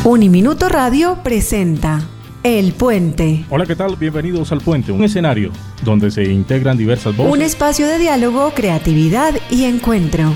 Uniminuto Radio presenta El Puente. Hola, ¿qué tal? Bienvenidos al Puente, un escenario donde se integran diversas voces. Un espacio de diálogo, creatividad y encuentro.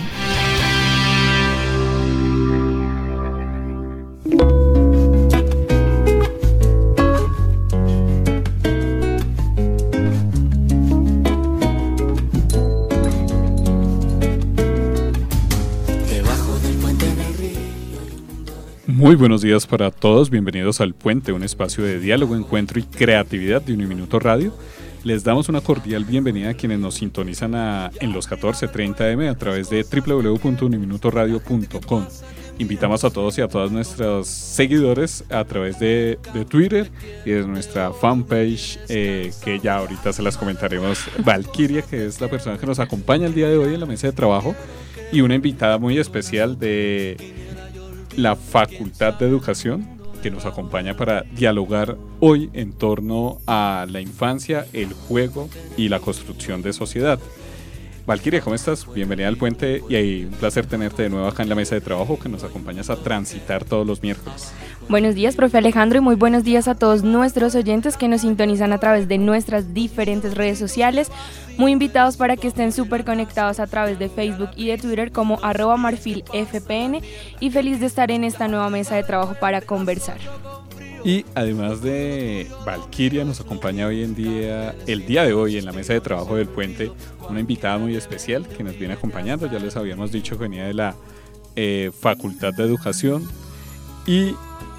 Muy buenos días para todos, bienvenidos al Puente, un espacio de diálogo, encuentro y creatividad de Uniminuto Radio. Les damos una cordial bienvenida a quienes nos sintonizan en los 14:30 AM a través de www.uniminutoradio.com. Invitamos a todos y a todas nuestros seguidores a través de Twitter y de nuestra fanpage, que ya ahorita se las comentaremos. Valkyria, que es la persona que nos acompaña el día de hoy en la mesa de trabajo, y una invitada muy especial de la Facultad de Educación, que nos acompaña para dialogar hoy en torno a la infancia, el juego y la construcción de sociedad. Valkyria, ¿cómo estás? Bienvenida al Puente y un placer tenerte de nuevo acá en la mesa de trabajo, que nos acompañas a transitar todos los miércoles. Buenos días, profe Alejandro, y muy buenos días a todos nuestros oyentes que nos sintonizan a través de nuestras diferentes redes sociales. Muy invitados para que estén súper conectados a través de Facebook y de Twitter como @marfilfpn, y feliz de estar en esta nueva mesa de trabajo para conversar. Y además de Valkyria, nos acompaña el día de hoy en la mesa de trabajo del Puente una invitada muy especial que nos viene acompañando. Ya les habíamos dicho que venía de la Facultad de Educación. Y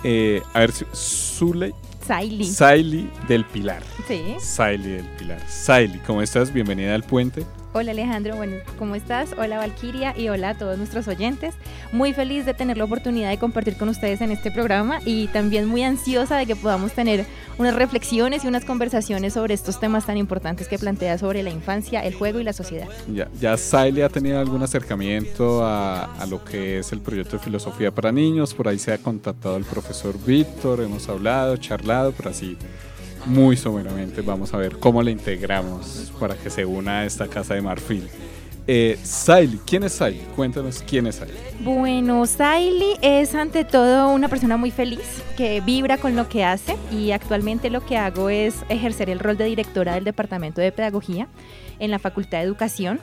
Saily del Pilar. Sí. Saily del Pilar. Saily, ¿cómo estás? Bienvenida al Puente. Hola Alejandro, bueno, ¿cómo estás? Hola Valkyria y hola a todos nuestros oyentes. Muy feliz de tener la oportunidad de compartir con ustedes en este programa, y también muy ansiosa de que podamos tener unas reflexiones y unas conversaciones sobre estos temas tan importantes que plantea sobre la infancia, el juego y la sociedad. Ya Saily ha tenido algún acercamiento a lo que es el proyecto de filosofía para niños. Por ahí se ha contactado el profesor Víctor, hemos hablado, charlado, pero así muy someramente vamos a ver cómo le integramos para que se una a esta casa de marfil. Saily, ¿quién es Saily? Cuéntanos quién es Saily. Bueno, Saily es ante todo una persona muy feliz que vibra con lo que hace, y actualmente lo que hago es ejercer el rol de directora del Departamento de Pedagogía en la Facultad de Educación.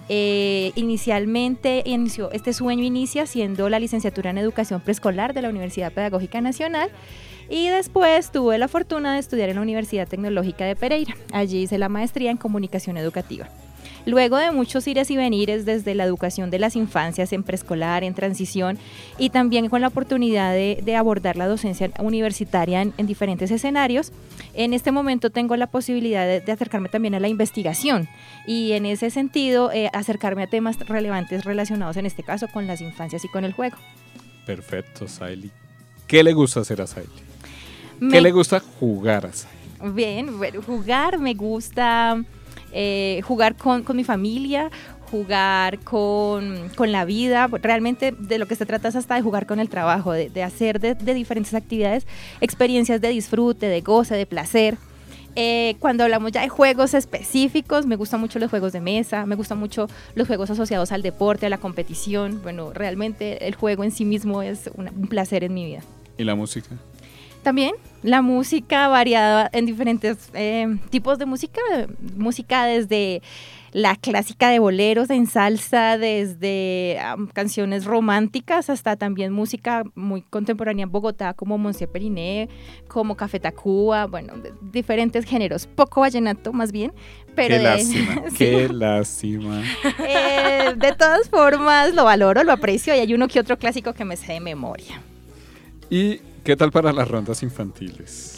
Inicialmente este sueño inicia siendo la licenciatura en Educación Preescolar de la Universidad Pedagógica Nacional, y después tuve la fortuna de estudiar en la Universidad Tecnológica de Pereira. Allí hice la maestría en Comunicación Educativa. Luego de muchos ires y venires desde la educación de las infancias en preescolar, en transición, y también con la oportunidad de abordar la docencia universitaria en diferentes escenarios, en este momento tengo la posibilidad de acercarme también a la investigación, y en ese sentido acercarme a temas relevantes relacionados en este caso con las infancias y con el juego. Perfecto, Saily. ¿Qué le gusta hacer a Saily? ¿Qué le gusta jugar a Saily? Bien, bueno, jugar me gusta... jugar con mi familia, jugar con la vida. Realmente de lo que se trata es hasta de jugar con el trabajo, de hacer de diferentes actividades experiencias de disfrute, de goce, de placer. Cuando hablamos ya de juegos específicos, me gustan mucho los juegos de mesa, me gustan mucho los juegos asociados al deporte, a la competición. Bueno, realmente el juego en sí mismo es un placer en mi vida. ¿Y la música? También la música variada en diferentes tipos de música desde la clásica de boleros en salsa, desde canciones románticas hasta también música muy contemporánea en Bogotá, como Monsieur Periné, como Café Tacuba, bueno, diferentes géneros, poco vallenato más bien. Pero qué lástima, sí. Qué lástima. De todas formas lo valoro, lo aprecio, y hay uno que otro clásico que me sé de memoria. ¿Y qué tal para las rondas infantiles?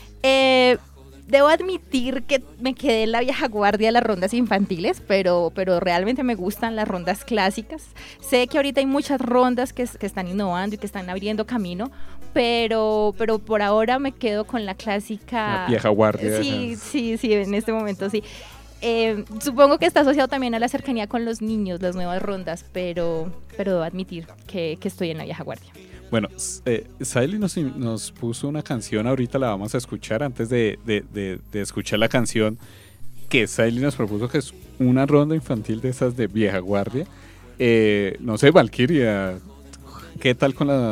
Debo admitir que me quedé en la vieja guardia de las rondas infantiles, pero realmente me gustan las rondas clásicas. Sé que ahorita hay muchas rondas que están innovando y que están abriendo camino, pero por ahora me quedo con la clásica. La vieja guardia. Sí, en este momento sí. Supongo que está asociado también a la cercanía con los niños, las nuevas rondas, pero debo admitir que estoy en la vieja guardia. Bueno, Saily nos puso una canción, ahorita la vamos a escuchar. Antes de escuchar la canción que Saily nos propuso, que es una ronda infantil de esas de vieja guardia. No sé, Valkyria, ¿qué tal con la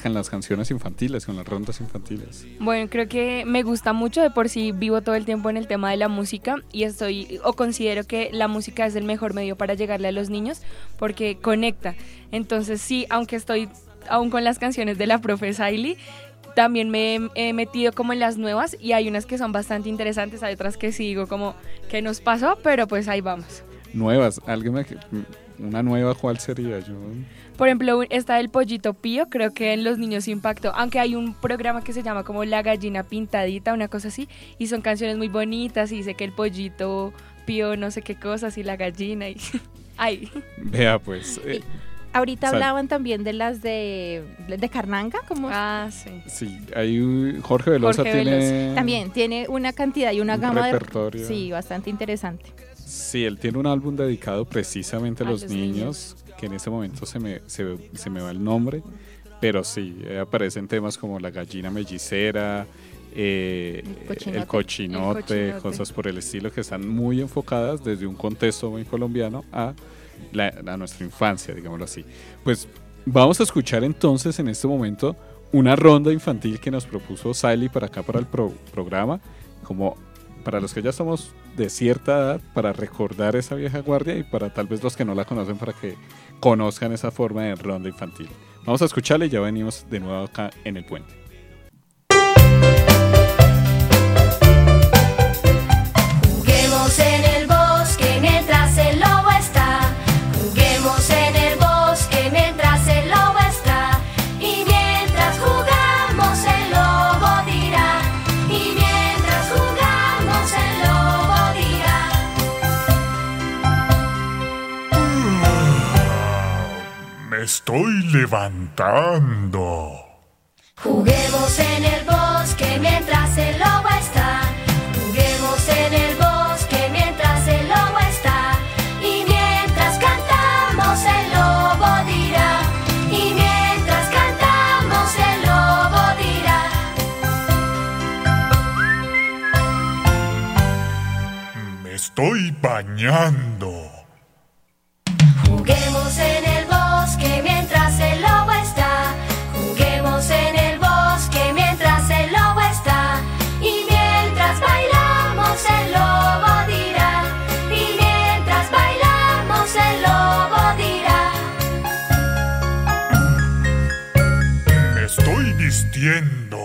con las canciones infantiles, con las rondas infantiles? Bueno, creo que me gusta mucho, de por sí vivo todo el tiempo en el tema de la música y considero que la música es el mejor medio para llegarle a los niños porque conecta. Entonces sí, aunque estoy aún con las canciones de la profe Saily, también me he metido como en las nuevas y hay unas que son bastante interesantes, hay otras que sí digo como que nos pasó, pero pues ahí vamos. Nuevas, una nueva, ¿cuál sería? Por ejemplo, esta del Pollito Pío, creo que en los niños impactó, aunque hay un programa que se llama como La Gallina Pintadita, una cosa así, y son canciones muy bonitas y dice que el pollito pío no sé qué cosas y la gallina y ay. Vea pues. Ahorita hablaban también de las de Carnanga, ¿cómo? Ah, sí. Sí, hay Jorge Velosa también tiene una cantidad y una gama repertorio. Sí, bastante interesante. Sí, él tiene un álbum dedicado precisamente a los niños, que en este momento se me va el nombre, pero sí, aparecen temas como la gallina mellicera, el cochinote, cosas por el estilo que están muy enfocadas desde un contexto muy colombiano a nuestra infancia, digámoslo así. Pues vamos a escuchar entonces en este momento una ronda infantil que nos propuso Saily para acá, para el programa, como para los que ya estamos de cierta edad, para recordar esa vieja guardia y para tal vez los que no la conocen, para que conozcan esa forma de ronda infantil. Vamos a escucharla y ya venimos de nuevo acá en El Puente. Juguemos en el bosque mientras el lobo está. Juguemos en el bosque mientras el lobo está. Y mientras jugamos el lobo dirá. Y mientras jugamos el lobo dirá. Me estoy levantando. Juguemos en el bosque mientras el lobo está. Juguemos en el bosque mientras el lobo está. Y mientras cantamos el lobo dirá. Y mientras cantamos el lobo dirá. Me estoy bañando. Juguemos en el bosque mientras el lobo está. Juguemos en el bosque mientras el lobo está. Y mientras bailamos el lobo dirá. Y mientras bailamos el lobo dirá. Me estoy vistiendo.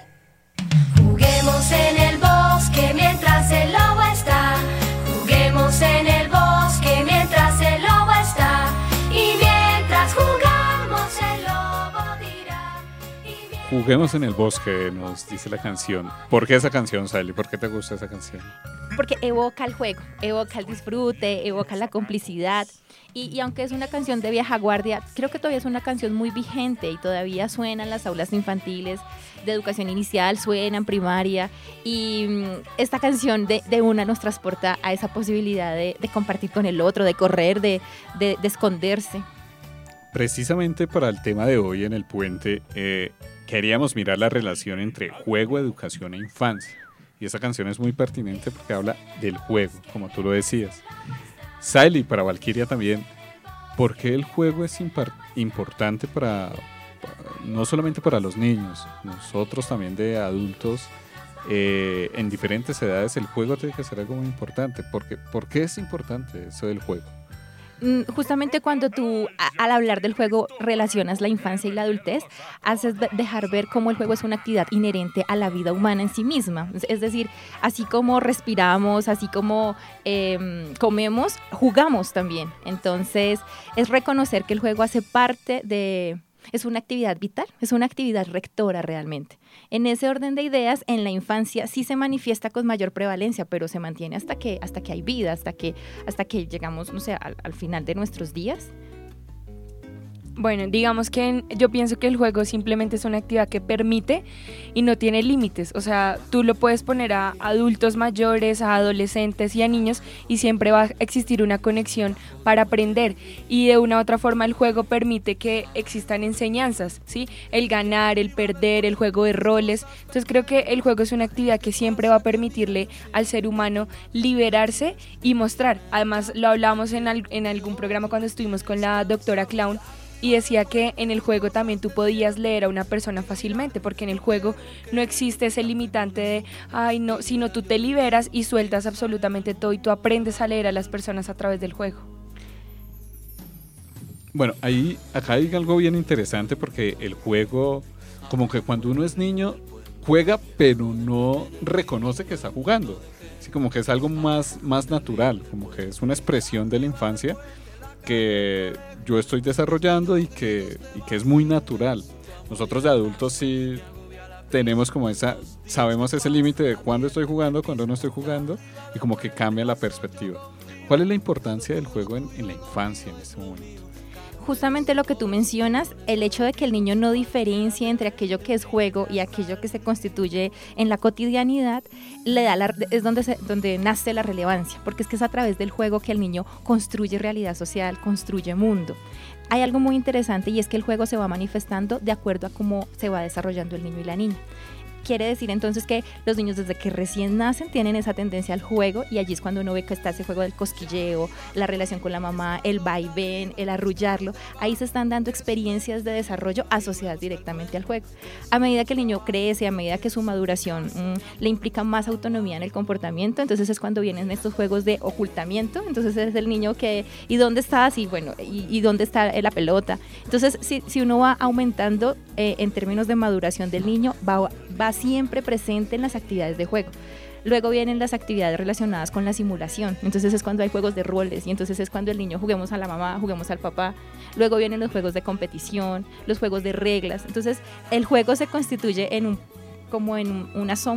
Juguemos en el bosque mientras el lobo está. Juguemos en el bosque mientras el lobo está. Y mientras jugamos el lobo dirá. Juguemos en el bosque, nos dice la canción. ¿Por qué esa canción, Saily? ¿Por qué te gusta esa canción? Porque evoca el juego, evoca el disfrute, evoca la complicidad. Y aunque es una canción de vieja guardia, creo que todavía es una canción muy vigente y todavía suena en las aulas infantiles de educación inicial, suena en primaria. Y esta canción de una nos transporta a esa posibilidad de compartir con el otro, de correr, de esconderse. Precisamente para el tema de hoy en El Puente, queríamos mirar la relación entre juego, educación e infancia. Y esa canción es muy pertinente porque habla del juego, como tú lo decías. Saily, para Valkyria también, ¿por qué el juego es importante no solamente para los niños, nosotros también de adultos, en diferentes edades el juego tiene que ser algo muy importante? ¿Por qué es importante eso del juego? Justamente cuando tú al hablar del juego relacionas la infancia y la adultez, haces dejar ver cómo el juego es una actividad inherente a la vida humana en sí misma. Es decir, así como respiramos, así como comemos, jugamos también. Entonces es reconocer que el juego hace parte es una actividad vital, es una actividad rectora realmente. En ese orden de ideas, en la infancia sí se manifiesta con mayor prevalencia, pero se mantiene hasta que hay vida, hasta que llegamos, no sé, al final de nuestros días. Bueno, digamos que yo pienso que el juego simplemente es una actividad que permite y no tiene límites. O sea, tú lo puedes poner a adultos mayores, a adolescentes y a niños y siempre va a existir una conexión para aprender. Y de una u otra forma el juego permite que existan enseñanzas, ¿sí? El ganar, el perder, el juego de roles. Entonces creo que el juego es una actividad que siempre va a permitirle al ser humano liberarse y mostrar. Además, lo hablábamos en algún programa cuando estuvimos con la doctora Clown. y decía que en el juego también tú podías leer a una persona fácilmente, porque en el juego no existe ese limitante de, ay no, sino tú te liberas y sueltas absolutamente todo y tú aprendes a leer a las personas a través del juego. Bueno, acá hay algo bien interesante porque el juego, como que cuando uno es niño, juega pero no reconoce que está jugando. Así como que es algo más natural, como que es una expresión de la infancia que yo estoy desarrollando y que es muy natural. Nosotros de adultos sí tenemos como sabemos ese límite de cuándo estoy jugando, cuándo no estoy jugando, y como que cambia la perspectiva. ¿Cuál es la importancia del juego en la infancia en este momento? Justamente lo que tú mencionas, el hecho de que el niño no diferencie entre aquello que es juego y aquello que se constituye en la cotidianidad, es donde nace la relevancia, porque es que es a través del juego que el niño construye realidad social, construye mundo. Hay algo muy interesante y es que el juego se va manifestando de acuerdo a cómo se va desarrollando el niño y la niña. Quiere decir entonces que los niños desde que recién nacen tienen esa tendencia al juego, y allí es cuando uno ve que está ese juego del cosquilleo, la relación con la mamá, el vaivén, el arrullarlo. Ahí se están dando experiencias de desarrollo asociadas directamente al juego. A medida que el niño crece, a medida que su maduración le implica más autonomía en el comportamiento, entonces es cuando vienen estos juegos de ocultamiento. Entonces es el niño que, ¿y dónde estás? Y bueno, ¿y dónde está la pelota? Entonces si uno va aumentando en términos de maduración del niño, va siempre presente en las actividades de juego. Luego vienen las actividades relacionadas con la simulación, entonces es cuando hay juegos de roles, y entonces es cuando el niño juguemos a la mamá, juguemos al papá. Luego vienen los juegos de competición, los juegos de reglas. Entonces el juego se constituye como en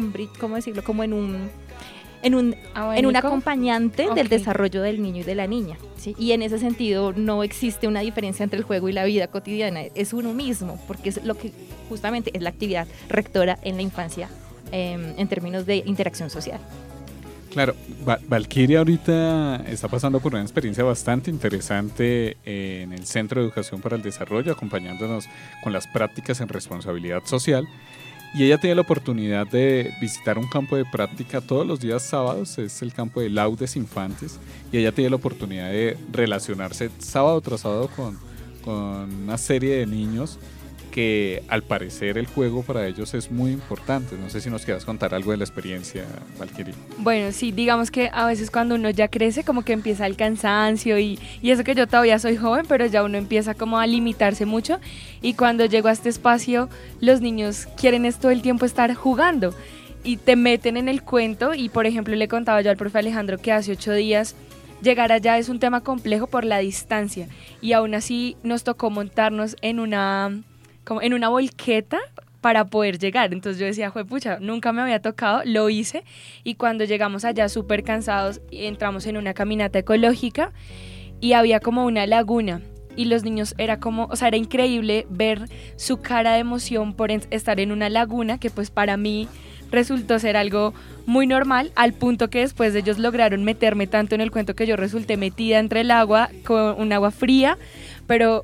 un acompañante del desarrollo del niño y de la niña, ¿sí? Y en ese sentido no existe una diferencia entre el juego y la vida cotidiana, es uno mismo, porque es lo que justamente es la actividad rectora en la infancia en términos de interacción social. Claro, Valkyria ahorita está pasando por una experiencia bastante interesante en el Centro de Educación para el Desarrollo, acompañándonos con las prácticas en responsabilidad social. Y ella tiene la oportunidad de visitar un campo de práctica todos los días sábados, es el campo de Laudes Infantes, y ella tiene la oportunidad de relacionarse sábado tras sábado con una serie de niños que al parecer el juego para ellos es muy importante. No sé si nos quieras contar algo de la experiencia, Valkyria. Bueno, sí, digamos que a veces cuando uno ya crece como que empieza el cansancio y eso que yo todavía soy joven, pero ya uno empieza como a limitarse mucho, y cuando llego a este espacio los niños quieren todo el tiempo estar jugando y te meten en el cuento. Y por ejemplo le contaba yo al profe Alejandro que hace 8 días llegar allá es un tema complejo por la distancia, y aún así nos tocó montarnos en una volqueta para poder llegar. Entonces yo decía, juepucha, nunca me había tocado, lo hice, y cuando llegamos allá súper cansados, entramos en una caminata ecológica y había como una laguna, y los niños era increíble ver su cara de emoción por estar en una laguna que pues para mí resultó ser algo muy normal, al punto que después ellos lograron meterme tanto en el cuento que yo resulté metida entre el agua con un agua fría, pero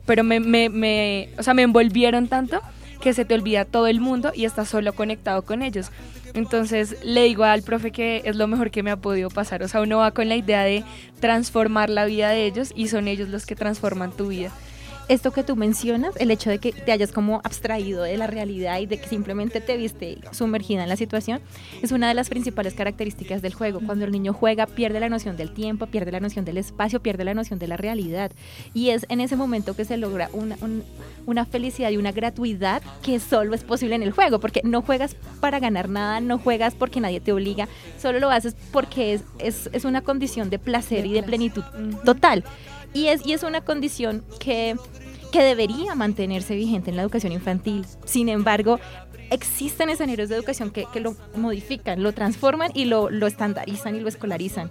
me envolvieron tanto que se te olvida todo el mundo y estás solo conectado con ellos. Entonces le digo al profe que es lo mejor que me ha podido pasar. O sea, uno va con la idea de transformar la vida de ellos y son ellos los que transforman tu vida. Esto que tú mencionas, el hecho de que te hayas como abstraído de la realidad y de que simplemente te viste sumergida en la situación, es una de las principales características del juego. Cuando el niño juega, pierde la noción del tiempo, pierde la noción del espacio, pierde la noción de la realidad, y es en ese momento que se logra una felicidad y una gratuidad que solo es posible en el juego, porque no juegas para ganar nada, no juegas porque nadie te obliga, solo lo haces porque es una condición de placer y de plenitud total. Y es una condición que debería mantenerse vigente en la educación infantil. Sin embargo, existen escenarios de educación que lo modifican, lo transforman y lo estandarizan y lo escolarizan.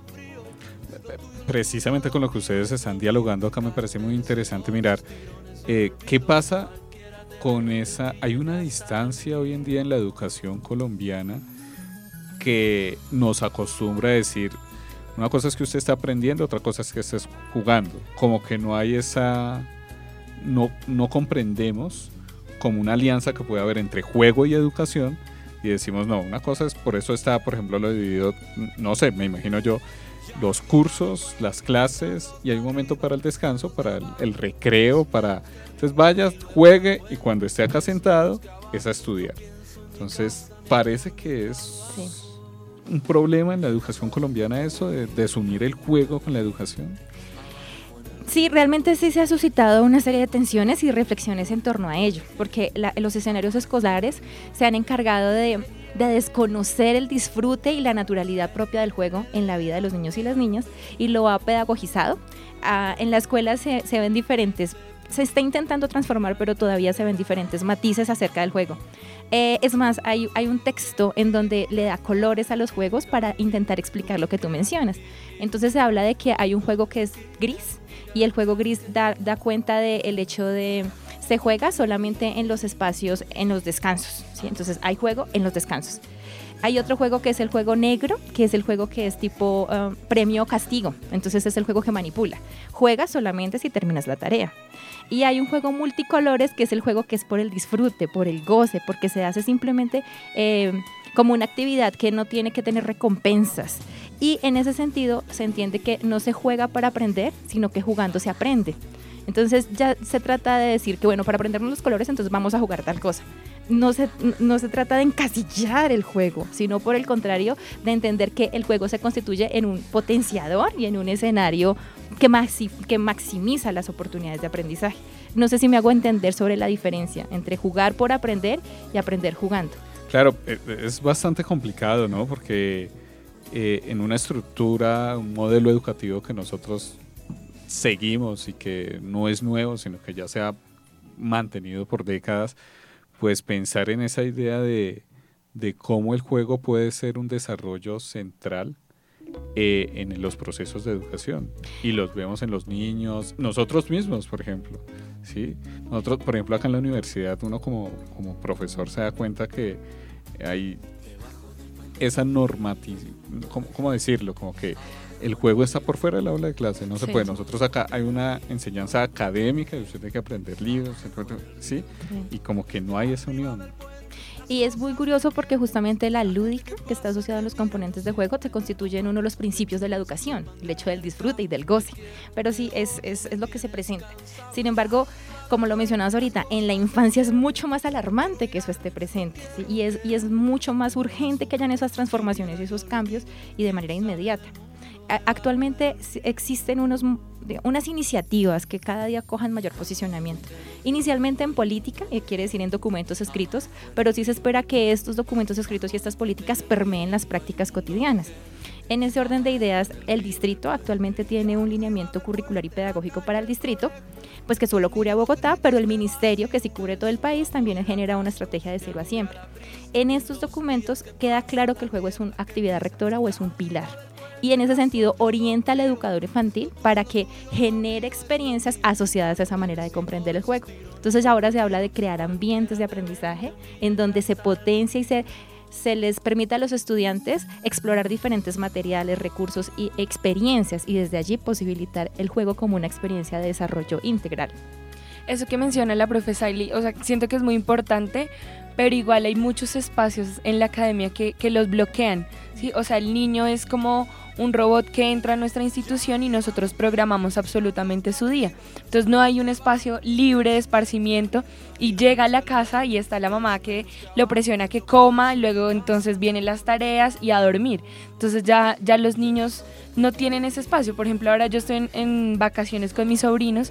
Precisamente con lo que ustedes están dialogando acá me parece muy interesante mirar qué pasa con esa... Hay una distancia hoy en día en la educación colombiana que nos acostumbra a decir... Una cosa es que usted está aprendiendo, otra cosa es que estés jugando. Como que no hay esa... No comprendemos como una alianza que puede haber entre juego y educación, y decimos, no, una cosa es, por eso está, por ejemplo, lo dividido, no sé, me imagino yo, los cursos, las clases, y hay un momento para el descanso, para el recreo, entonces vaya, juegue, y cuando esté acá sentado es a estudiar. Entonces parece que es un problema en la educación colombiana eso de desunir el juego con la educación. Sí, realmente sí se ha suscitado una serie de tensiones y reflexiones en torno a ello, porque los escenarios escolares se han encargado de desconocer el disfrute y la naturalidad propia del juego en la vida de los niños y las niñas, y lo ha pedagogizado. En la escuela se ven diferentes, se está intentando transformar, pero todavía se ven diferentes matices acerca del juego. Es más, hay un texto en donde le da colores a los juegos para intentar explicar lo que tú mencionas. Entonces se habla de que hay un juego que es gris, y el juego gris da cuenta del hecho de se juega solamente en los espacios, en los descansos, ¿sí? Entonces hay juego en los descansos. Hay otro juego que es el juego negro, que es el juego que es tipo premio o castigo. Entonces es el juego que manipula. Juegas solamente si terminas la tarea. Y hay un juego multicolores, que es el juego que es por el disfrute, por el goce, porque se hace simplemente como una actividad que no tiene que tener recompensas. Y en ese sentido se entiende que no se juega para aprender, sino que jugando se aprende. Entonces ya se trata de decir que, bueno, para aprendernos los colores, entonces vamos a jugar tal cosa. No se trata de encasillar el juego, sino por el contrario, de entender que el juego se constituye en un potenciador y en un escenario que maximiza las oportunidades de aprendizaje. No sé si me hago entender sobre la diferencia entre jugar por aprender y aprender jugando. Claro, es bastante complicado, ¿no? Porque en una estructura, un modelo educativo que nosotros seguimos y que no es nuevo, sino que ya se ha mantenido por décadas, pues pensar en esa idea de cómo el juego puede ser un desarrollo central en los procesos de educación, y los vemos en los niños, nosotros mismos, por ejemplo, ¿sí? Nosotros, por ejemplo, acá en la universidad, uno como profesor se da cuenta que hay esa normatividad, ¿cómo decirlo? Como que el juego está por fuera del aula de clase, no se puede. Nosotros acá hay una enseñanza académica y usted tiene que aprender libros, ¿sí? Y como que no hay esa unión. Y es muy curioso porque justamente la lúdica, que está asociada a los componentes de juego, se constituye en uno de los principios de la educación, el hecho del disfrute y del goce. Pero sí, es lo que se presenta. Sin embargo, como lo mencionabas ahorita, en la infancia es mucho más alarmante que eso esté presente, ¿sí? y es mucho más urgente que hayan esas transformaciones y esos cambios, y de manera inmediata. Actualmente existen unas iniciativas que cada día cojan mayor posicionamiento. Inicialmente en política, quiere decir en documentos escritos, pero sí se espera que estos documentos escritos y estas políticas permeen las prácticas cotidianas. En ese orden de ideas, el distrito actualmente tiene un lineamiento curricular y pedagógico para el distrito, pues que solo cubre a Bogotá, pero el ministerio, que sí cubre todo el país, también genera una estrategia de cero a siempre. En estos documentos queda claro que el juego es una actividad rectora o es un pilar. Y en ese sentido orienta al educador infantil para que genere experiencias asociadas a esa manera de comprender el juego. Entonces ahora se habla de crear ambientes de aprendizaje en donde se potencia y se les permita a los estudiantes explorar diferentes materiales, recursos y experiencias, y desde allí posibilitar el juego como una experiencia de desarrollo integral. Eso que menciona la profe Saily, o sea, siento que es muy importante, pero igual hay muchos espacios en la academia que los bloquean, ¿sí? O sea, el niño es como un robot que entra a nuestra institución y nosotros programamos absolutamente su día. Entonces no hay un espacio libre de esparcimiento, y llega a la casa y está la mamá que lo presiona que coma, y luego entonces vienen las tareas y a dormir. Entonces ya los niños no tienen ese espacio. Por ejemplo, ahora yo estoy en vacaciones con mis sobrinos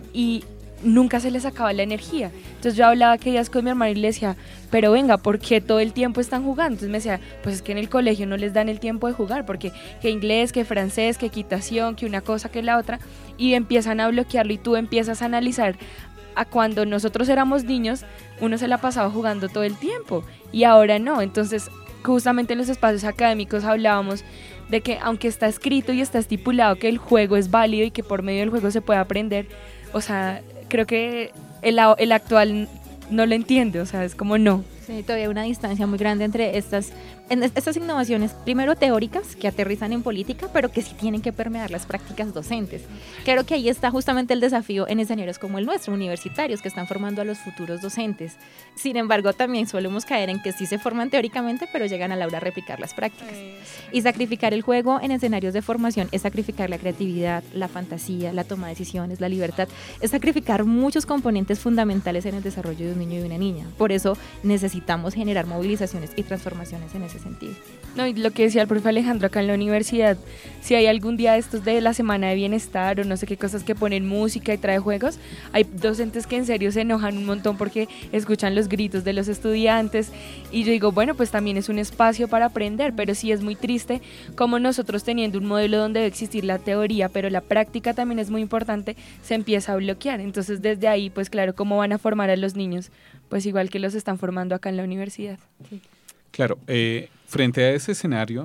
y nunca se les acaba la energía. Entonces yo hablaba aquellos días con mi hermano y le decía, pero venga, ¿por qué todo el tiempo están jugando? Entonces me decía, pues es que en el colegio no les dan el tiempo de jugar, porque que inglés, que francés, que equitación, que una cosa, que la otra, y empiezan a bloquearlo, y tú empiezas a analizar a cuando nosotros éramos niños, uno se la pasaba jugando todo el tiempo, y ahora no. Entonces justamente en los espacios académicos hablábamos de que aunque está escrito y está estipulado que el juego es válido y que por medio del juego se puede aprender, o sea, creo que el actual no lo entiende, o sea, es como no. Sí, todavía hay una distancia muy grande entre estas innovaciones, primero teóricas, que aterrizan en política, pero que sí tienen que permear las prácticas docentes. Creo que ahí está justamente el desafío en escenarios como el nuestro, universitarios, que están formando a los futuros docentes. Sin embargo, también solemos caer en que sí se forman teóricamente, pero llegan a la hora a replicar las prácticas. Y sacrificar el juego en escenarios de formación es sacrificar la creatividad, la fantasía, la toma de decisiones, la libertad, es sacrificar muchos componentes fundamentales en el desarrollo de un niño y de una niña. Por eso necesitamos generar movilizaciones y transformaciones en ese sentido. No, y lo que decía el profe Alejandro acá en la universidad, si hay algún día estos de la semana de bienestar o no sé qué cosas que ponen música y trae juegos, hay docentes que en serio se enojan un montón porque escuchan los gritos de los estudiantes y yo digo, bueno, pues también es un espacio para aprender, pero sí es muy triste como nosotros teniendo un modelo donde debe existir la teoría, pero la práctica también es muy importante, se empieza a bloquear. Entonces desde ahí, pues claro, ¿cómo van a formar a los niños? Pues igual que los están formando acá en la universidad. Sí. Claro, frente a ese escenario,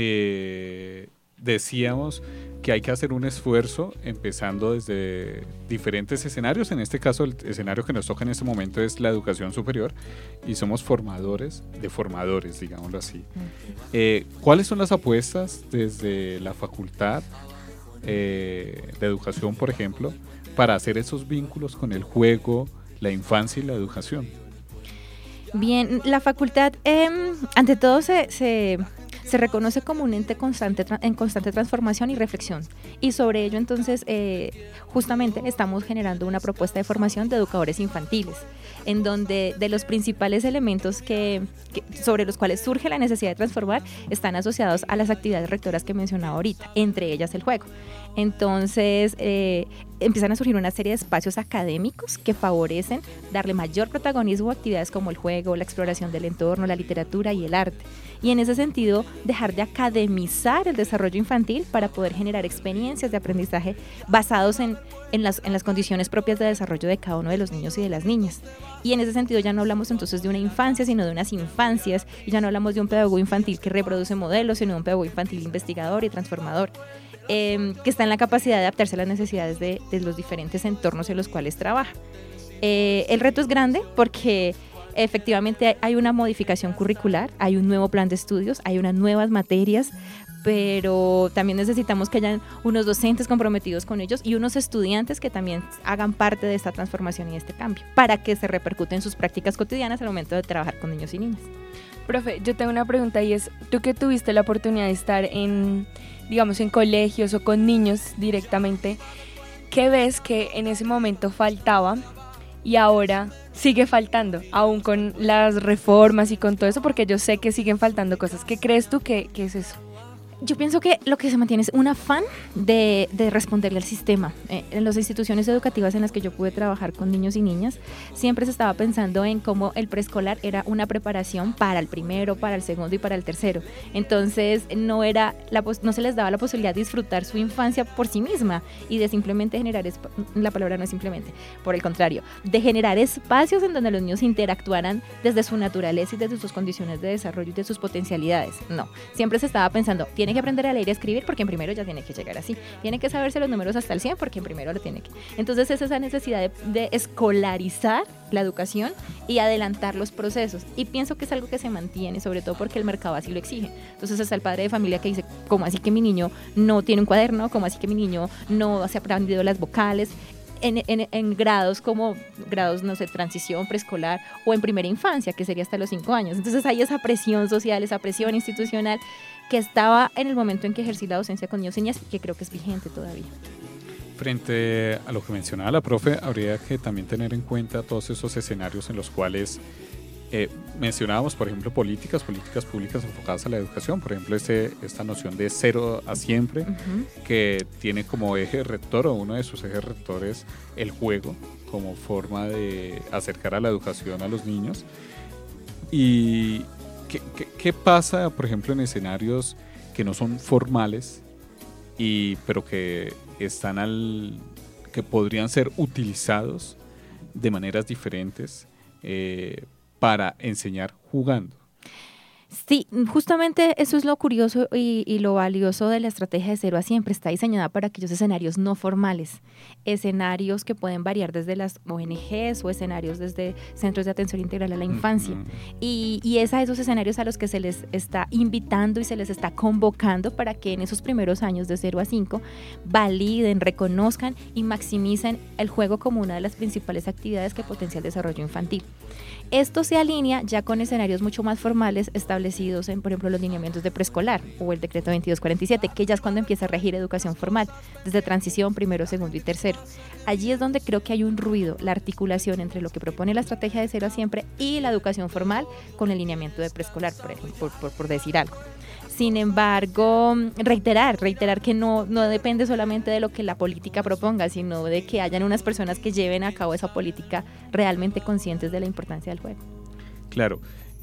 decíamos que hay que hacer un esfuerzo empezando desde diferentes escenarios. En este caso, el escenario que nos toca en este momento es la educación superior y somos formadores de formadores, digámoslo así. ¿Cuáles son las apuestas desde la facultad de educación, por ejemplo, para hacer esos vínculos con el juego, la infancia y la educación? Bien, la facultad, ante todo, se reconoce como un ente en constante transformación y reflexión. Y sobre ello, entonces, justamente estamos generando una propuesta de formación de educadores infantiles, en donde de los principales elementos sobre los cuales surge la necesidad de transformar están asociados a las actividades rectoras que mencionaba ahorita, entre ellas el juego. Entonces, empiezan a surgir una serie de espacios académicos que favorecen darle mayor protagonismo a actividades como el juego, la exploración del entorno, la literatura y el arte. Y en ese sentido, dejar de academizar el desarrollo infantil para poder generar experiencias de aprendizaje basados en las condiciones propias de desarrollo de cada uno de los niños y de las niñas. Y en ese sentido ya no hablamos entonces de una infancia, sino de unas infancias, y ya no hablamos de un pedagogo infantil que reproduce modelos, sino de un pedagogo infantil investigador y transformador, que está en la capacidad de adaptarse a las necesidades de los diferentes entornos en los cuales trabaja. El reto es grande porque efectivamente hay una modificación curricular, hay un nuevo plan de estudios, hay unas nuevas materias, pero también necesitamos que hayan unos docentes comprometidos con ellos y unos estudiantes que también hagan parte de esta transformación y de este cambio, para que se repercute en sus prácticas cotidianas al momento de trabajar con niños y niñas. Profe, yo tengo una pregunta y es, tú que tuviste la oportunidad de estar en colegios o con niños directamente, ¿qué ves que en ese momento faltaba y ahora sigue faltando, aún con las reformas y con todo eso? Porque yo sé que siguen faltando cosas. ¿Qué crees tú que es eso? Yo pienso que lo que se mantiene es un afán de responderle al sistema. En las instituciones educativas en las que yo pude trabajar con niños y niñas, siempre se estaba pensando en cómo el preescolar era una preparación para el primero, para el segundo y para el tercero. Entonces no se les daba la posibilidad de disfrutar su infancia por sí misma y de simplemente generar, la palabra no es simplemente, por el contrario, de generar espacios en donde los niños interactuaran desde su naturaleza y desde sus condiciones de desarrollo y de sus potencialidades. No, siempre se estaba pensando, tiene que aprender a leer y escribir porque en primero ya tiene que llegar así, tiene que saberse los números hasta el 100 porque en primero lo tiene que. Entonces es esa necesidad de escolarizar la educación y adelantar los procesos, y pienso que es algo que se mantiene, sobre todo porque el mercado así lo exige. Entonces está el padre de familia que dice, ¿cómo así que mi niño no tiene un cuaderno? ¿Cómo así que mi niño no se ha aprendido las vocales? En grados como no sé, transición preescolar o en primera infancia, que sería hasta los 5 años. Entonces hay esa presión social, esa presión institucional que estaba en el momento en que ejercí la docencia con niños y niñas y que creo que es vigente todavía. Frente a lo que mencionaba la profe, habría que también tener en cuenta todos esos escenarios en los cuales mencionábamos, por ejemplo, políticas públicas enfocadas a la educación, por ejemplo, esta noción de 0 a siempre, que tiene como eje rector o uno de sus ejes rectores el juego como forma de acercar a la educación a los niños. ¿Y qué pasa, por ejemplo, en escenarios que no son formales pero que que podrían ser utilizados de maneras diferentes para enseñar jugando? Sí, justamente eso es lo curioso y lo valioso de la estrategia de 0 a Siempre. Está diseñada para aquellos escenarios no formales, escenarios que pueden variar desde las ONGs o escenarios desde centros de atención integral a la infancia. Y es a esos escenarios a los que se les está invitando y se les está convocando para que en esos primeros años de 0 a 5 validen, reconozcan y maximicen el juego como una de las principales actividades que potencia el desarrollo infantil. Esto se alinea ya con escenarios mucho más formales establecidos en, por ejemplo, los lineamientos de preescolar o el decreto 2247, que ya es cuando empieza a regir educación formal, desde transición, primero, segundo y tercero. Allí es donde creo que hay un ruido, la articulación entre lo que propone la estrategia de 0 a Siempre y la educación formal con el lineamiento de preescolar, por ejemplo, por decir algo. Sin embargo, reiterar que no depende solamente de lo que la política proponga, sino de que hayan unas personas que lleven a cabo esa política realmente conscientes de la importancia del juego. Claro.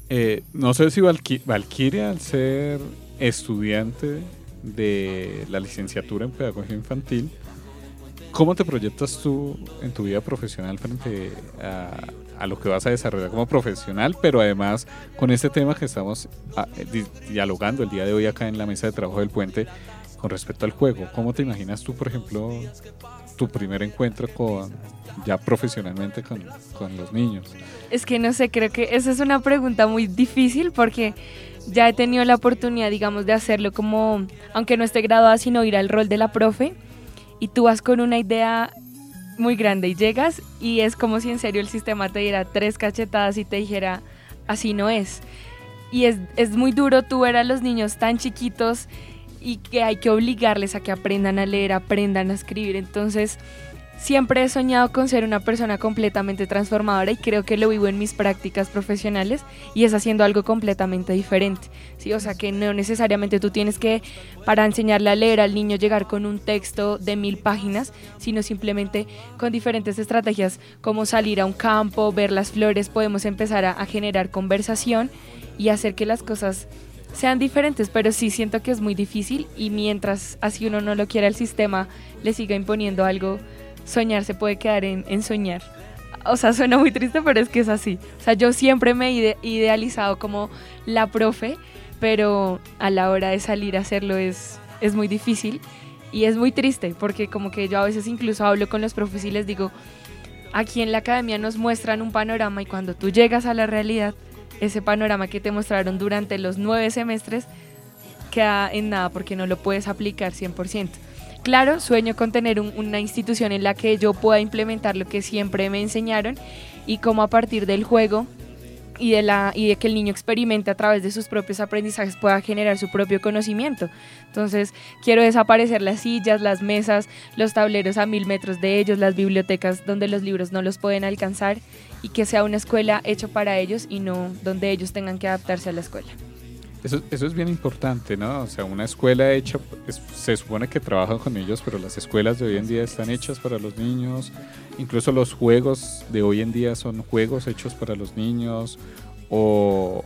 No sé si Valquiria, al ser estudiante de la licenciatura en Pedagogía Infantil, ¿cómo te proyectas tú en tu vida profesional frente a lo que vas a desarrollar como profesional, pero además con este tema que estamos dialogando el día de hoy acá en la mesa de trabajo del Puente con respecto al juego? ¿Cómo te imaginas tú, por ejemplo, tu primer encuentro ya profesionalmente con los niños? Es que no sé, creo que esa es una pregunta muy difícil porque ya he tenido la oportunidad, digamos, de hacerlo como, aunque no esté graduada, sino ir al rol de la profe, y tú vas con una idea muy grande y llegas y es como si en serio el sistema te diera 3 cachetadas y te dijera, así no es. Y es muy duro tú ver a los niños tan chiquitos y que hay que obligarles a que aprendan a leer, aprendan a escribir. Entonces, siempre he soñado con ser una persona completamente transformadora y creo que lo vivo en mis prácticas profesionales y es haciendo algo completamente diferente, ¿sí? O sea, que no necesariamente tú tienes que, para enseñarle a leer al niño, llegar con un texto de 1000 páginas, sino simplemente con diferentes estrategias como salir a un campo, ver las flores, podemos empezar a generar conversación y hacer que las cosas sean diferentes, pero sí siento que es muy difícil y mientras así uno no lo quiera, el sistema le siga imponiendo algo. Soñar se puede quedar en soñar. O sea, suena muy triste, pero es que es así. O sea, yo siempre me he idealizado como la profe, pero a la hora de salir a hacerlo es muy difícil y es muy triste, porque como que yo a veces incluso hablo con los profes y les digo, aquí en la academia nos muestran un panorama y cuando tú llegas a la realidad, ese panorama que te mostraron durante los 9 semestres queda en nada porque no lo puedes aplicar 100%. Claro, sueño con tener una institución en la que yo pueda implementar lo que siempre me enseñaron y cómo a partir del juego y de que el niño experimente a través de sus propios aprendizajes pueda generar su propio conocimiento. Entonces, quiero desaparecer las sillas, las mesas, los tableros a 1000 metros de ellos, las bibliotecas donde los libros no los pueden alcanzar y que sea una escuela hecha para ellos y no donde ellos tengan que adaptarse a la escuela. Eso es bien importante, ¿no? O sea, una escuela hecha, se supone que trabajan con ellos, pero las escuelas de hoy en día están hechas para los niños. Incluso los juegos de hoy en día son juegos hechos para los niños, o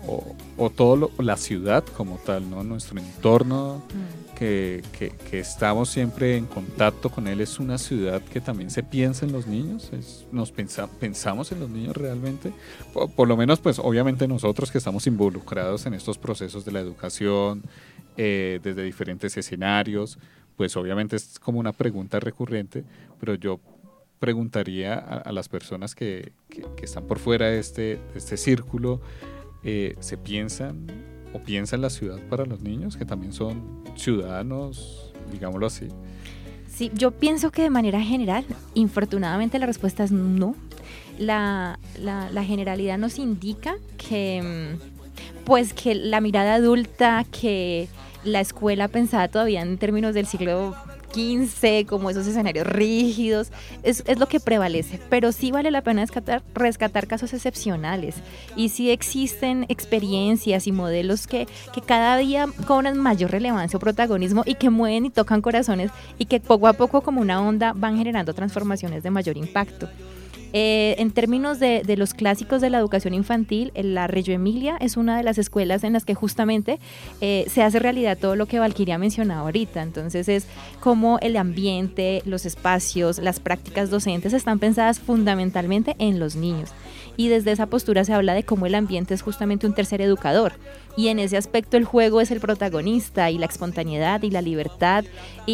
la ciudad como tal, ¿no? Nuestro entorno que estamos siempre en contacto con él es una ciudad que también se piensa en los niños. Pensamos en los niños realmente, por lo menos pues obviamente nosotros que estamos involucrados en estos procesos de la educación desde diferentes escenarios, pues obviamente es como una pregunta recurrente, pero yo preguntaría a las personas que están por fuera de este círculo, ¿se piensan la ciudad para los niños, que también son ciudadanos, digámoslo así? Sí, yo pienso que de manera general, infortunadamente la respuesta es no. La generalidad nos indica que la mirada adulta, que la escuela pensada todavía en términos del siglo XV, como esos escenarios rígidos, es lo que prevalece, pero sí vale la pena rescatar casos excepcionales y sí existen experiencias y modelos que cada día cobran mayor relevancia o protagonismo y que mueven y tocan corazones y que poco a poco como una onda van generando transformaciones de mayor impacto. En términos de los clásicos de la educación infantil, la Reggio Emilia es una de las escuelas en las que justamente se hace realidad todo lo que Valquiria mencionaba ahorita. Entonces es como el ambiente, los espacios, las prácticas docentes están pensadas fundamentalmente en los niños. y desde esa postura se habla de cómo el ambiente es justamente un tercer educador, y en ese aspecto el juego es el protagonista, y la espontaneidad y la libertad,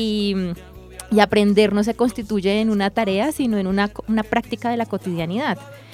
y aprender no se constituye en una tarea, sino en una práctica de la cotidianidad.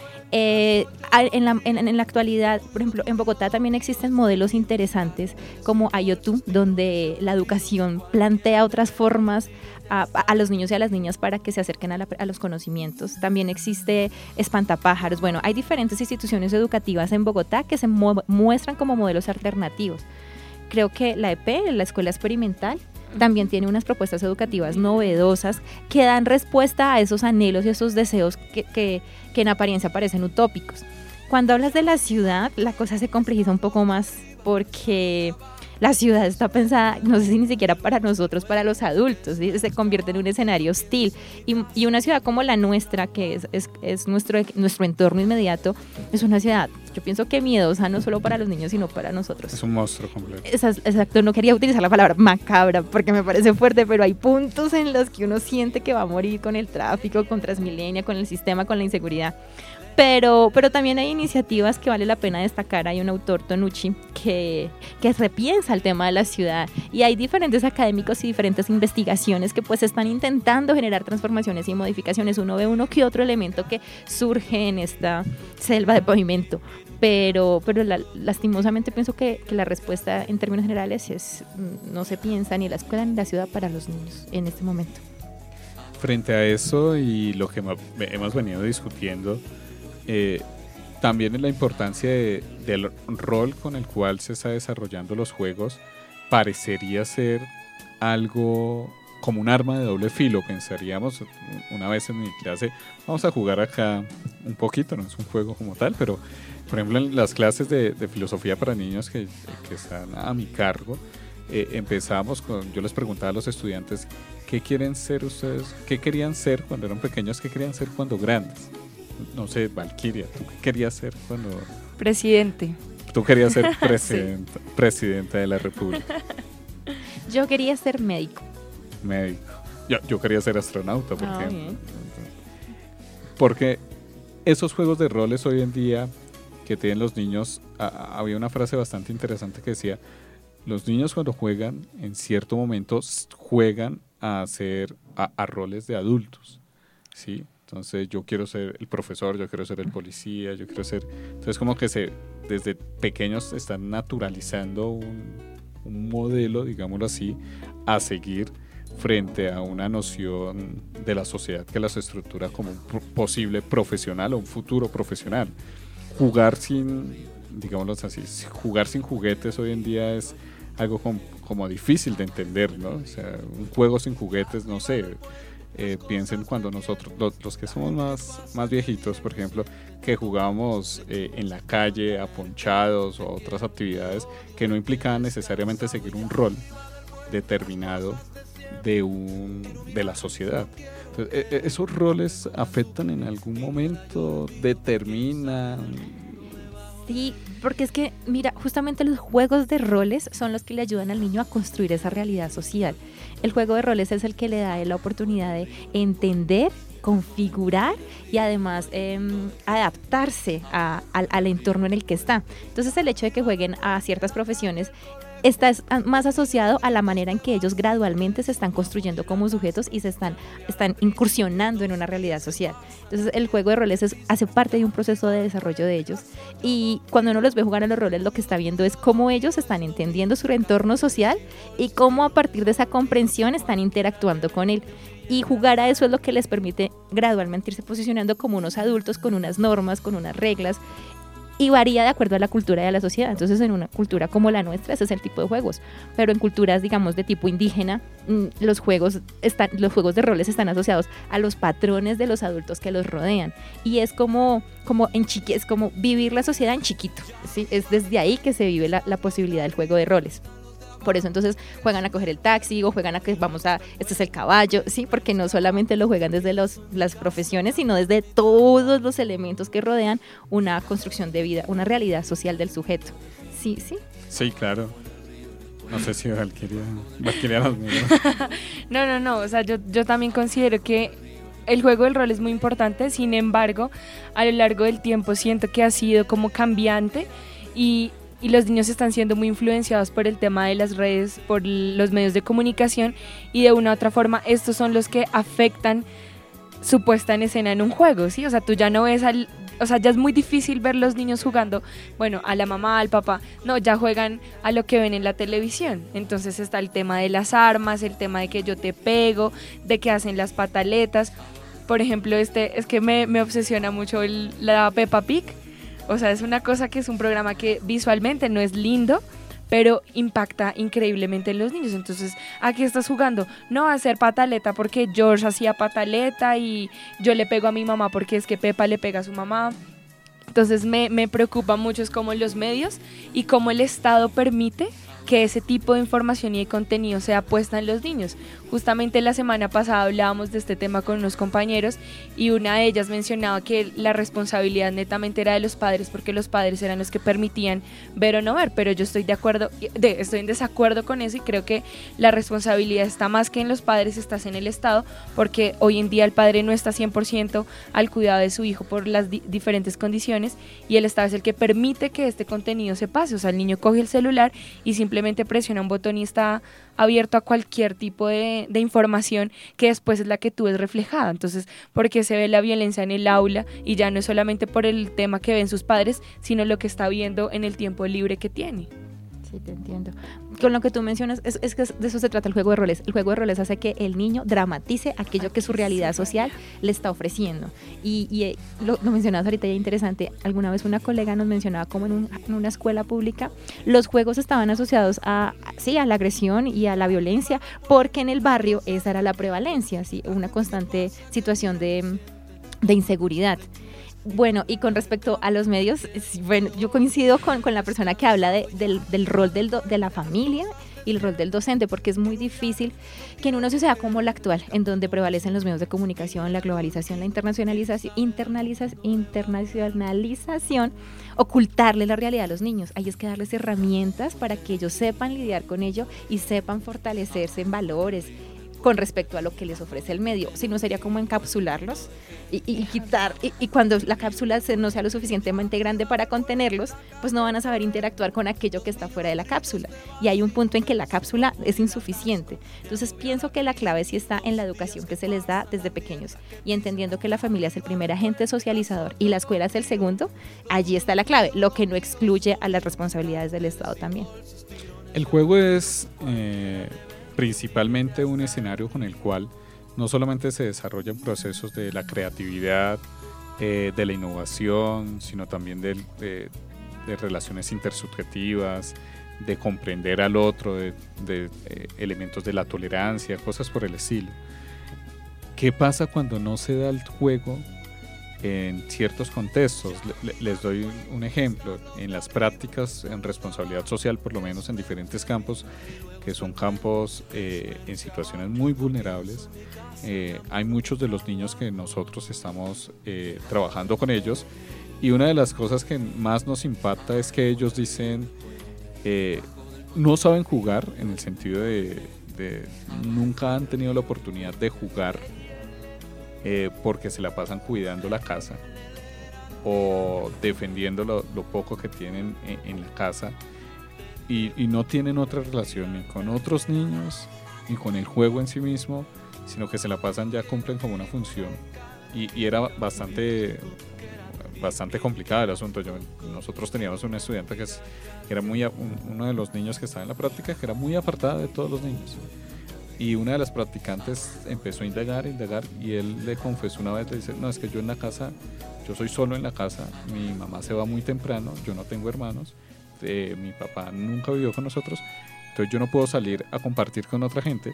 En la actualidad, por ejemplo, en Bogotá también existen modelos interesantes como IO2, donde la educación plantea otras formas a los niños y a las niñas para que se acerquen a los conocimientos. También existe Espantapájaros. Bueno, hay diferentes instituciones educativas en Bogotá que se muestran como modelos alternativos. Creo que la EP, la Escuela Experimental, también tiene unas propuestas educativas novedosas que dan respuesta a esos anhelos y esos deseos que en apariencia parecen utópicos. Cuando hablas de la ciudad, la cosa se complejiza un poco más porque la ciudad está pensada, no sé si ni siquiera para nosotros, para los adultos, ¿sí? Se convierte en un escenario hostil. Y una ciudad como la nuestra, que es nuestro entorno inmediato, es una ciudad, yo pienso que miedosa, no solo para los niños, sino para nosotros. Es un monstruo completo. Exacto, no quería utilizar la palabra macabra porque me parece fuerte, pero hay puntos en los que uno siente que va a morir con el tráfico, con Transmilenio, con el sistema, con la inseguridad. Pero también hay iniciativas que vale la pena destacar. Hay un autor, Tonucci, que repiensa el tema de la ciudad, y hay diferentes académicos y diferentes investigaciones que pues están intentando generar transformaciones y modificaciones. Uno ve uno que otro elemento que surge en esta selva de pavimento, pero lastimosamente pienso que la respuesta en términos generales es no se piensa ni en la escuela ni en la ciudad para los niños en este momento. Frente a eso y lo que hemos venido discutiendo, también en la importancia del rol con el cual se está desarrollando los juegos, parecería ser algo como un arma de doble filo. Pensaríamos una vez en mi clase, vamos a jugar acá un poquito, no es un juego como tal, pero por ejemplo en las clases de filosofía para niños que están a mi cargo, empezamos yo les preguntaba a los estudiantes, ¿qué quieren ser ustedes? ¿Qué querían ser cuando eran pequeños? ¿Qué querían ser cuando grandes? No sé, Valkyria, ¿tú qué querías ser cuando...? Presidente. Tú querías ser presidenta de la República. Yo quería ser médico. Médico. Yo quería ser astronauta, porque esos juegos de roles hoy en día que tienen los niños, había una frase bastante interesante que decía, los niños cuando juegan, en cierto momento juegan a roles de adultos, ¿sí? Entonces yo quiero ser el profesor, yo quiero ser el policía, yo quiero ser... Entonces como que desde pequeños están naturalizando un modelo, digámoslo así, a seguir frente a una noción de la sociedad que las estructura como un posible profesional o un futuro profesional. Jugar sin, digámoslo así, jugar sin juguetes hoy en día es algo como difícil de entender, ¿no? O sea, un juego sin juguetes, no sé... piensen cuando nosotros, los que somos más viejitos, por ejemplo, que jugábamos en la calle a ponchados o otras actividades que no implicaban necesariamente seguir un rol determinado de la sociedad. Entonces, ¿esos roles afectan en algún momento? ¿Determinan? Sí, porque es que, mira, justamente los juegos de roles son los que le ayudan al niño a construir esa realidad social. El juego de roles es el que le da la oportunidad de entender, configurar y además adaptarse al entorno en el que está. Entonces el hecho de que jueguen a ciertas profesiones está más asociado a la manera en que ellos gradualmente se están construyendo como sujetos y se están incursionando en una realidad social. Entonces el juego de roles hace parte de un proceso de desarrollo de ellos, y cuando uno los ve jugar a los roles, lo que está viendo es cómo ellos están entendiendo su entorno social y cómo a partir de esa comprensión están interactuando con él. Y jugar a eso es lo que les permite gradualmente irse posicionando como unos adultos con unas normas, con unas reglas, y varía de acuerdo a la cultura y a la sociedad. Entonces en una cultura como la nuestra ese es el tipo de juegos, pero en culturas digamos de tipo indígena los juegos de roles están asociados a los patrones de los adultos que los rodean, y es como es como vivir la sociedad en chiquito, ¿sí? Es desde ahí que se vive la posibilidad del juego de roles. Por eso entonces juegan a coger el taxi o juegan a que este es el caballo, ¿sí? Porque no solamente lo juegan desde las profesiones, sino desde todos los elementos que rodean una construcción de vida, una realidad social del sujeto. Sí, sí. Sí, claro. No sé si Valkyria nos mira. No, o sea, yo también considero que el juego del rol es muy importante, sin embargo, a lo largo del tiempo siento que ha sido como cambiante y los niños están siendo muy influenciados por el tema de las redes, por los medios de comunicación y de una u otra forma estos son los que afectan su puesta en escena en un juego, ¿sí? O sea, tú ya no ves ya es muy difícil ver los niños jugando, bueno, a la mamá, al papá, no, ya juegan a lo que ven en la televisión. Entonces está el tema de las armas, el tema de que yo te pego, de que hacen las pataletas. Por ejemplo, es que me obsesiona mucho la Peppa Pig. O sea, es una cosa que es un programa que visualmente no es lindo, pero impacta increíblemente en los niños. Entonces, ¿a qué estás jugando? No, a hacer pataleta porque George hacía pataleta y yo le pego a mi mamá porque es que Peppa le pega a su mamá. Entonces me preocupa mucho es cómo los medios y cómo el Estado permite que ese tipo de información y de contenido sea puesta en los niños. Justamente la semana pasada hablábamos de este tema con unos compañeros y una de ellas mencionaba que la responsabilidad netamente era de los padres porque los padres eran los que permitían ver o no ver, pero yo estoy estoy en desacuerdo con eso y creo que la responsabilidad está más que en los padres, está en el Estado, porque hoy en día el padre no está 100% al cuidado de su hijo por las diferentes condiciones y el Estado es el que permite que este contenido se pase. O sea, el niño coge el celular y simplemente presiona un botón y está abierto a cualquier tipo de información que después es la que tú ves reflejada. Entonces, porque se ve la violencia en el aula y ya no es solamente por el tema que ven sus padres, sino lo que está viendo en el tiempo libre que tiene. Sí, te entiendo. Con lo que tú mencionas, es que de eso se trata el juego de roles. El juego de roles hace que el niño dramatice aquello que su realidad social le está ofreciendo. Y lo mencionabas ahorita ya interesante. Alguna vez una colega nos mencionaba cómo en una escuela pública los juegos estaban asociados a la agresión y a la violencia, porque en el barrio esa era la prevalencia, ¿sí? Una constante situación de inseguridad. Bueno, y con respecto a los medios, bueno, yo coincido con la persona que habla del rol de la familia y el rol del docente, porque es muy difícil que en una sociedad como la actual, en donde prevalecen los medios de comunicación, la globalización, la internacionalización, ocultarle la realidad a los niños. Hay es que darles herramientas para que ellos sepan lidiar con ello y sepan fortalecerse en valores con respecto a lo que les ofrece el medio. Si no, sería como encapsularlos y quitar, y cuando la cápsula no sea lo suficientemente grande para contenerlos, pues no van a saber interactuar con aquello que está fuera de la cápsula, y hay un punto en que la cápsula es insuficiente. Entonces pienso que la clave sí está en la educación que se les da desde pequeños, y entendiendo que la familia es el primer agente socializador y la escuela es el segundo. Allí está la clave, lo que no excluye a las responsabilidades del Estado también. El juego es principalmente un escenario con el cual no solamente se desarrollan procesos de la creatividad, de la innovación, sino también de relaciones intersubjetivas, de comprender al otro, de elementos de la tolerancia, cosas por el estilo. ¿Qué pasa cuando no se da el juego en ciertos contextos? Les doy un ejemplo. En las prácticas en responsabilidad social, por lo menos en diferentes campos, que son campos en situaciones muy vulnerables, hay muchos de los niños que nosotros estamos trabajando con ellos, y una de las cosas que más nos impacta es que ellos dicen no saben jugar, en el sentido de nunca han tenido la oportunidad de jugar porque se la pasan cuidando la casa o defendiendo lo poco que tienen en la casa, y no tienen otra relación ni con otros niños ni con el juego en sí mismo, sino que se la pasan, ya cumplen como una función, y era bastante complicado el asunto. Nosotros teníamos una estudiante que era uno de los niños que estaba en la práctica, que era muy apartada de todos los niños. Y una de las practicantes empezó a indagar, y él le confesó una vez, le dice, no, es que yo en la casa, yo soy solo en la casa, mi mamá se va muy temprano, yo no tengo hermanos, mi papá nunca vivió con nosotros, entonces yo no puedo salir a compartir con otra gente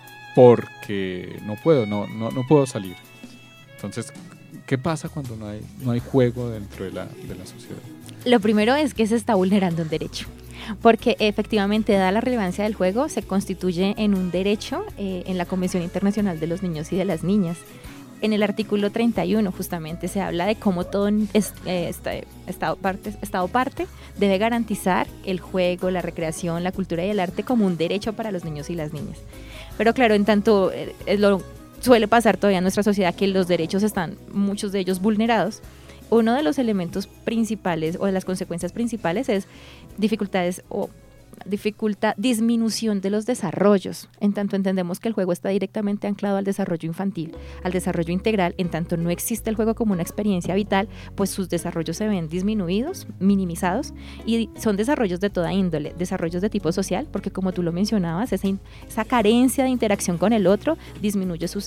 porque no puedo salir. Entonces, ¿qué pasa cuando no hay juego dentro de la sociedad? Lo primero es que se está vulnerando un derecho, porque efectivamente, dada la relevancia del juego, se constituye en un derecho en la Convención Internacional de los Niños y de las Niñas. En el artículo 31 justamente se habla de cómo todo Estado parte debe garantizar el juego, la recreación, la cultura y el arte como un derecho para los niños y las niñas. Pero claro, en tanto suele pasar todavía en nuestra sociedad que los derechos están, muchos de ellos, vulnerados. Uno de los elementos principales o de las consecuencias principales es dificultades o disminución de los desarrollos. En tanto entendemos que el juego está directamente anclado al desarrollo infantil, al desarrollo integral, en tanto no existe el juego como una experiencia vital, pues sus desarrollos se ven disminuidos, minimizados, y son desarrollos de toda índole, desarrollos de tipo social, porque como tú lo mencionabas, esa carencia de interacción con el otro disminuye su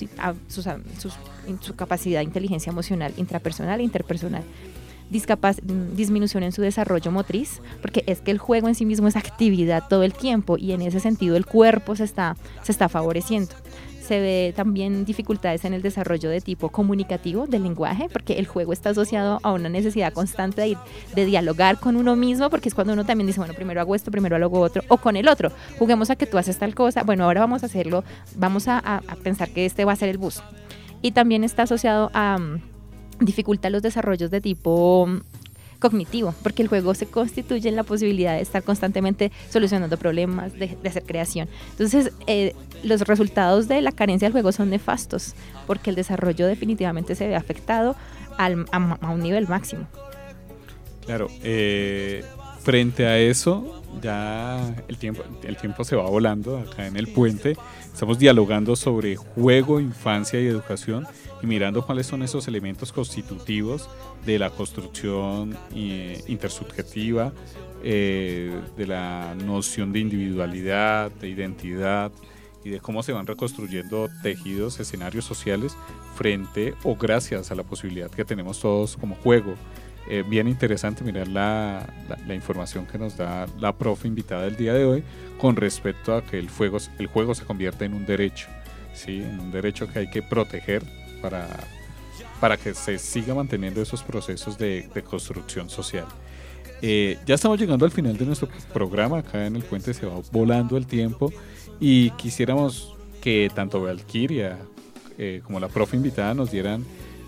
capacidad de inteligencia emocional intrapersonal e interpersonal. Disminución en su desarrollo motriz, porque es que el juego en sí mismo es actividad todo el tiempo y en ese sentido el cuerpo se está favoreciendo. Se ve también dificultades en el desarrollo de tipo comunicativo del lenguaje, porque el juego está asociado a una necesidad constante de dialogar con uno mismo, porque es cuando uno también dice, bueno, primero hago esto, primero hago otro, o con el otro, juguemos a que tú haces tal cosa, bueno, ahora vamos a hacerlo, vamos a pensar que este va a ser el bus. Y también está asociado a dificulta los desarrollos de tipo cognitivo, porque el juego se constituye en la posibilidad de estar constantemente solucionando problemas, de hacer creación. Entonces, los resultados de la carencia del juego son nefastos, porque el desarrollo definitivamente se ve afectado a un nivel máximo. Claro, frente a eso, ya el tiempo se va volando acá en el puente. Estamos dialogando sobre juego, infancia y educación y mirando cuáles son esos elementos constitutivos de la construcción intersubjetiva, de la noción de individualidad, de identidad y de cómo se van reconstruyendo tejidos, escenarios sociales frente o gracias a la posibilidad que tenemos todos como juego. Bien interesante mirar la información que nos da la profe invitada del día de hoy con respecto a que el juego se convierte en un derecho, ¿sí? En un derecho que hay que proteger para que se siga manteniendo esos procesos de construcción social. Ya estamos llegando al final de nuestro programa. Acá en el puente se va volando el tiempo y quisiéramos que tanto Valkyria como la profe invitada nos dieran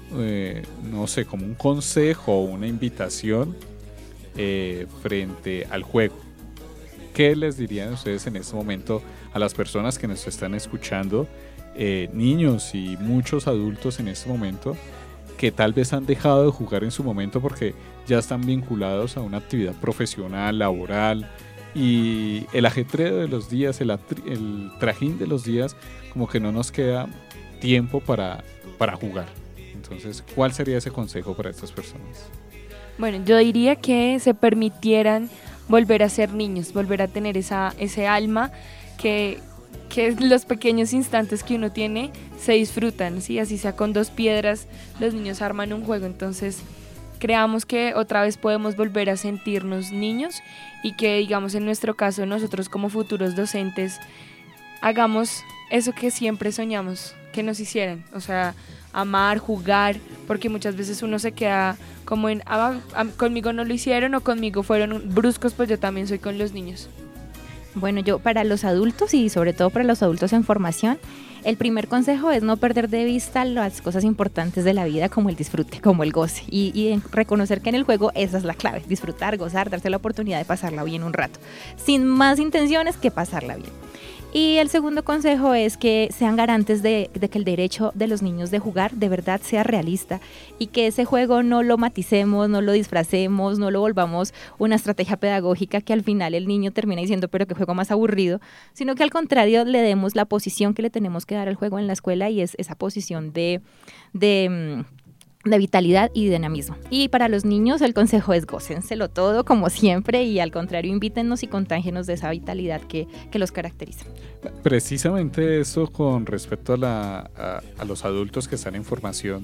no sé, como un consejo o una invitación frente al juego. ¿Qué les dirían ustedes en este momento a las personas que nos están escuchando, niños y muchos adultos en este momento, que tal vez han dejado de jugar en su momento porque ya están vinculados a una actividad profesional, laboral, y el ajetreo de los días, el trajín de los días, como que no nos queda tiempo para jugar? Entonces, ¿cuál sería ese consejo para estas personas? Bueno, yo diría que se permitieran volver a ser niños, volver a tener ese alma que los pequeños instantes que uno tiene se disfrutan, ¿sí? Así sea con 2 piedras, los niños arman un juego. Entonces, creamos que otra vez podemos volver a sentirnos niños y que, digamos, en nuestro caso, nosotros como futuros docentes, hagamos eso que siempre soñamos que nos hicieran, o sea, amar, jugar, porque muchas veces uno se queda como en, conmigo no lo hicieron o conmigo fueron bruscos, pues yo también soy con los niños. Bueno, yo para los adultos y sobre todo para los adultos en formación, el primer consejo es no perder de vista las cosas importantes de la vida como el disfrute, como el goce y reconocer que en el juego esa es la clave, disfrutar, gozar, darse la oportunidad de pasarla bien un rato, sin más intenciones que pasarla bien. Y el segundo consejo es que sean garantes de que el derecho de los niños de jugar de verdad sea realista y que ese juego no lo maticemos, no lo disfracemos, no lo volvamos una estrategia pedagógica que al final el niño termina diciendo pero qué juego más aburrido, sino que al contrario le demos la posición que le tenemos que dar al juego en la escuela y es esa posición de vitalidad y dinamismo. Y para los niños el consejo es gócenselo todo como siempre y al contrario invítennos y contágenos de esa vitalidad que los caracteriza. Precisamente eso con respecto a los adultos que están en formación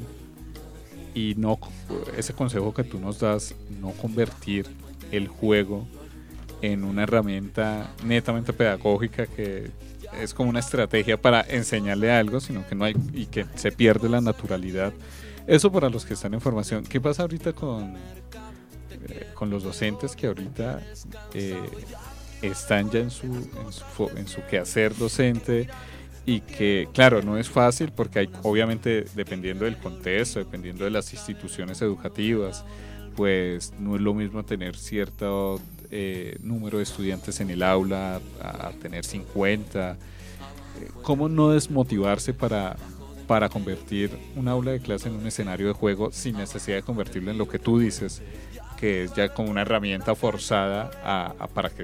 y no ese consejo que tú nos das, no convertir el juego en una herramienta netamente pedagógica que es como una estrategia para enseñarle algo, sino que no hay y que se pierde la naturalidad. Eso para los que están en formación. ¿Qué pasa ahorita con los docentes que ahorita están ya en su quehacer docente y que, claro, no es fácil porque hay, obviamente, dependiendo del contexto, dependiendo de las instituciones educativas, pues no es lo mismo tener cierto número de estudiantes en el aula a tener 50. ¿Cómo no desmotivarse para para convertir un aula de clase en un escenario de juego sin necesidad de convertirlo en lo que tú dices, que es ya como una herramienta forzada para que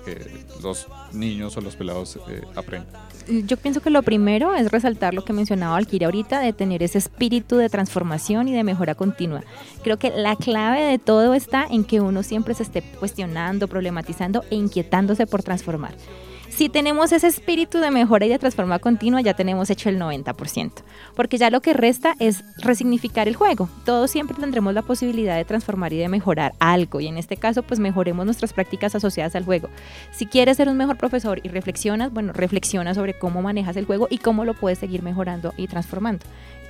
los niños o los pelados aprendan? Yo pienso que lo primero es resaltar lo que mencionaba Valquiria ahorita, de tener ese espíritu de transformación y de mejora continua. Creo que la clave de todo está en que uno siempre se esté cuestionando, problematizando e inquietándose por transformar. Si tenemos ese espíritu de mejora y de transformación continua, ya tenemos hecho el 90%, porque ya lo que resta es resignificar el juego. Todos siempre tendremos la posibilidad de transformar y de mejorar algo, y en este caso, pues mejoremos nuestras prácticas asociadas al juego. Si quieres ser un mejor profesor y reflexionas, bueno, reflexiona sobre cómo manejas el juego y cómo lo puedes seguir mejorando y transformando.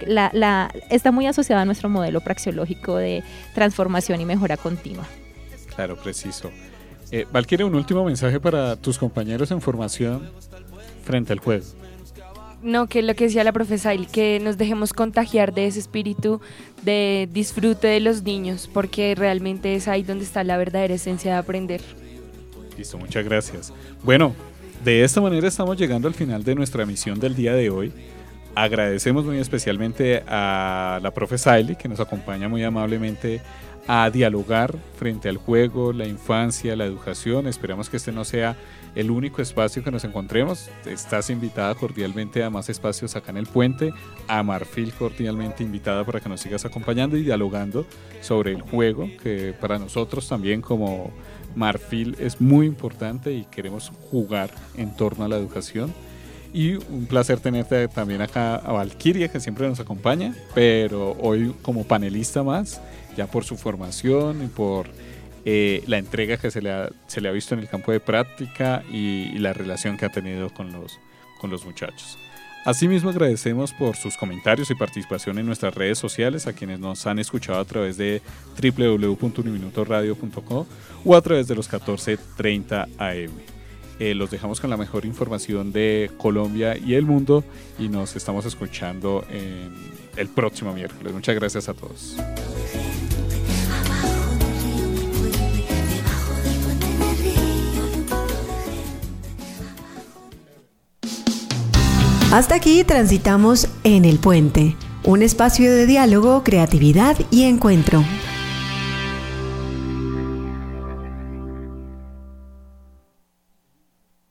Está muy asociado a nuestro modelo praxeológico de transformación y mejora continua. Claro, preciso. Valquiria, un último mensaje para tus compañeros en formación frente al juego. No, que lo que decía la profesora, que nos dejemos contagiar de ese espíritu de disfrute de los niños, porque realmente es ahí donde está la verdadera esencia de aprender. Listo, muchas gracias. Bueno, de esta manera estamos llegando al final de nuestra emisión del día de hoy. Agradecemos muy especialmente a la profe Saily, que nos acompaña muy amablemente a dialogar frente al juego, la infancia, la educación. Esperamos que este no sea el único espacio que nos encontremos. Estás invitada cordialmente a más espacios acá en el puente, a Marfil cordialmente invitada para que nos sigas acompañando y dialogando sobre el juego, que para nosotros también como Marfil es muy importante y queremos jugar en torno a la educación. Y un placer tenerte también acá a Valquiria, que siempre nos acompaña, pero hoy como panelista más, ya por su formación y por la entrega que se le ha visto en el campo de práctica y la relación que ha tenido con los muchachos. Asimismo, agradecemos por sus comentarios y participación en nuestras redes sociales, a quienes nos han escuchado a través de www.uniminutoradio.co o a través de los 14:30 AM. Los dejamos con la mejor información de Colombia y el mundo y nos estamos escuchando el próximo miércoles. Muchas gracias a todos. Hasta aquí transitamos en El Puente, un espacio de diálogo, creatividad y encuentro.